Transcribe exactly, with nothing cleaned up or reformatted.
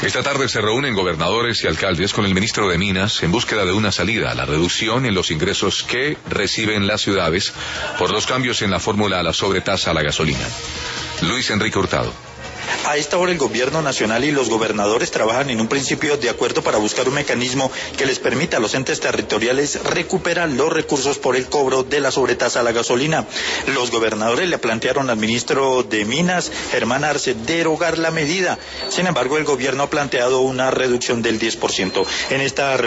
Esta tarde se reúnen gobernadores y alcaldes con el ministro de Minas en búsqueda de una salida a la reducción en los ingresos que reciben las ciudades por los cambios en la fórmula a la sobretasa a la gasolina. Luis Enrique Hurtado. A esta hora el gobierno nacional y los gobernadores trabajan en un principio de acuerdo para buscar un mecanismo que les permita a los entes territoriales recuperar los recursos por el cobro de la sobretasa a la gasolina. Los gobernadores le plantearon al ministro de Minas, Germán Arce, derogar la medida. Sin embargo, el gobierno ha planteado una reducción del diez por ciento. En esta